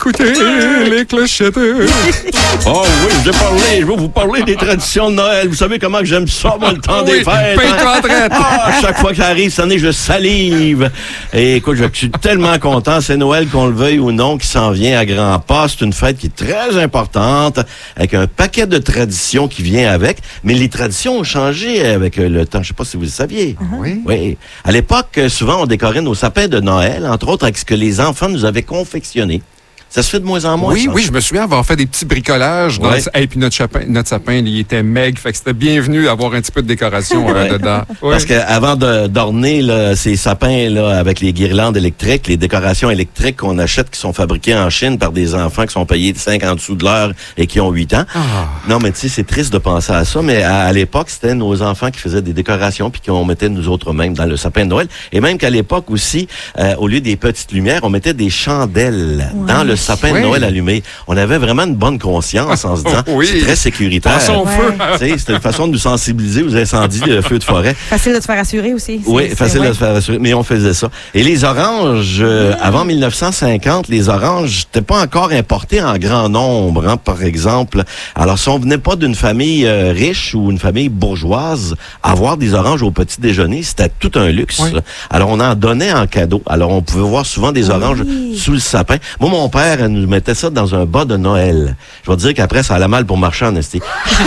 écoutez les clochettes. Oh oui, je vais vous parler des traditions de Noël. Vous savez comment que j'aime ça, moi, le temps des fêtes. Paye-toi en traite. Chaque fois que ça arrive, cette année, je salive. Et écoute, je suis tellement content. C'est Noël, qu'on le veuille ou non, qui s'en vient à grands pas. C'est une fête qui est très importante, avec un paquet de traditions qui vient avec. Mais les traditions ont changé avec le temps. Je sais pas si vous le saviez. Oui? Oui. À l'époque, souvent, on décorait nos sapins de Noël, entre autres avec ce que les enfants nous avaient confectionné. Ça se fait de moins en moins, Oui, ça. oui, je me souviens avoir fait des petits bricolages. Et puis notre sapin, il était maigre. Fait que c'était bienvenu d'avoir un petit peu de décoration dedans. Ouais. Parce qu'avant d'orner ces sapins là, avec les guirlandes électriques, les décorations électriques qu'on achète qui sont fabriquées en Chine par des enfants qui sont payés 50 sous de l'heure et qui ont 8 ans. Non, mais tu sais, c'est triste de penser à ça, mais à l'époque, c'était nos enfants qui faisaient des décorations puis qu'on mettait nous autres mêmes dans le sapin de Noël. Et même qu'à l'époque aussi, au lieu des petites lumières, on mettait des chandelles dans le sapin de Noël allumé. On avait vraiment une bonne conscience en se disant c'est très sécuritaire. Prends son feu. C'était une façon de nous sensibiliser aux incendies de feux de forêt. Facile de te faire assurer aussi. Oui, facile de se faire assurer, mais on faisait ça. Et les oranges, avant 1950, les oranges n'étaient pas encore importés en grand nombre, par exemple. Alors, si on venait pas d'une famille riche ou une famille bourgeoise, avoir des oranges au petit déjeuner, c'était tout un luxe. Oui. Alors, on en donnait en cadeau. Alors, on pouvait voir souvent des oranges sous le sapin. Moi, mon père nous mettait ça dans un bas de Noël. Je vais te dire qu'après, ça allait mal pour marcher en esti.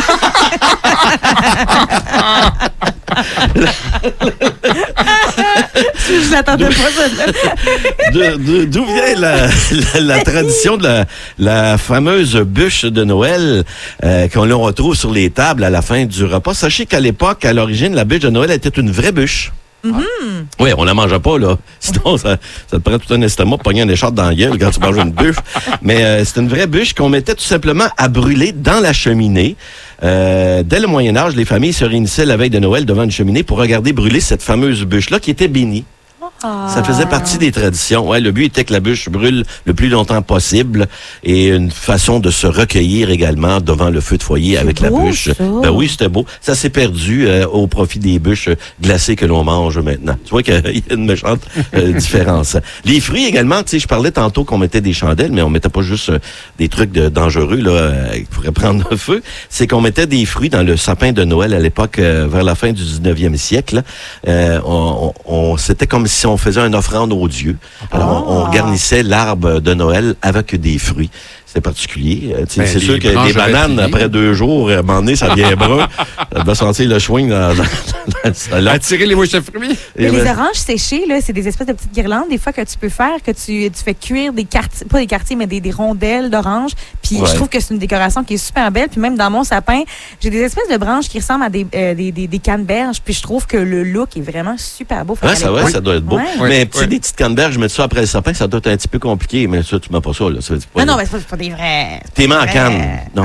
Je l'attendais pas, ça. D'où vient la tradition de la fameuse bûche de Noël qu'on retrouve sur les tables à la fin du repas? Sachez qu'à l'époque, à l'origine, la bûche de Noël était une vraie bûche. Oui, on la mangeait pas, là. Sinon, ça te prend tout un estomac pour pogner un écharpe dans la gueule quand tu manges une bûche. Mais c'est une vraie bûche qu'on mettait tout simplement à brûler dans la cheminée. Dès le Moyen-Âge, les familles se réunissaient la veille de Noël devant une cheminée pour regarder brûler cette fameuse bûche-là qui était bénie. Ça faisait partie des traditions. Ouais, le but était que la bûche brûle le plus longtemps possible et une façon de se recueillir également devant le feu de foyer avec la bûche. Ça. Ben oui, c'était beau. Ça s'est perdu au profit des bûches glacées que l'on mange maintenant. Tu vois qu'il y a une méchante différence. Les fruits également, tu sais, je parlais tantôt qu'on mettait des chandelles, mais on mettait pas juste des trucs dangereux là qui pourraient prendre le feu. C'est qu'on mettait des fruits dans le sapin de Noël à l'époque, vers la fin du 19e siècle. C'était comme si on faisait une offrande aux dieux. Alors, on garnissait l'arbre de Noël avec des fruits. C'est particulier. C'est sûr que les bananes, après 2 jours, à un moment donné, ça devient brun. Ça doit sentir le chewing dans Attirer les mouches à fruits. Mais les oranges séchées, là, c'est des espèces de petites guirlandes, des fois, que tu peux faire, que tu fais cuire des quartiers, pas des quartiers, mais des rondelles d'orange. Puis je trouve que c'est une décoration qui est super belle. Puis même dans mon sapin, j'ai des espèces de branches qui ressemblent à des canneberges. Puis je trouve que le look est vraiment super beau. Ouais, ça doit être beau. Ouais. Mais des petites canneberges, je mets ça après le sapin, ça doit être un petit peu compliqué. Mais ça, tu mets pas ça. Là. Ça Non, mais c'est pas des vrais. Tes mains en canne. Non.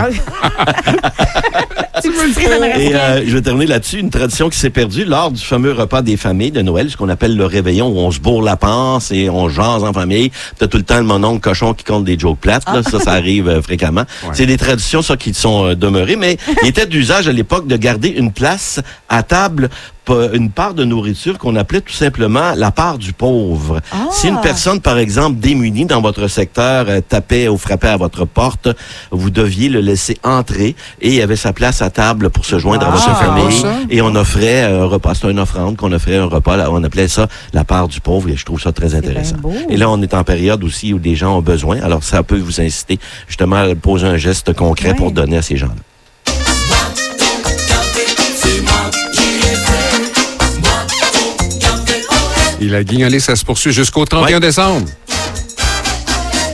Tu me le Et je vais terminer là-dessus. Une tradition qui s'est perdue lors du fameux repas des familles de Noël, ce qu'on appelle le réveillon, où on se bourre la panse et on jase en famille. T'as tout le temps le mononcle cochon qui compte des jokes plates. Là. Ça arrive fréquemment. Ouais. C'est des traditions, ça, qui sont demeurées. Mais il était d'usage à l'époque de garder une place à table, une part de nourriture qu'on appelait tout simplement la part du pauvre. Si une personne, par exemple, démunie dans votre secteur, tapait ou frappait à votre porte, vous deviez le laisser entrer et il avait sa place à table pour se joindre à votre famille. Et on offrait un repas. C'était une offrande qu'on offrait un repas. Là, on appelait ça la part du pauvre et je trouve ça très intéressant. Et là, on est en période aussi où des gens ont besoin. Alors, ça peut vous inciter justement à poser un geste concret pour donner à ces gens-là. Et la guignolée, ça se poursuit jusqu'au 31 décembre.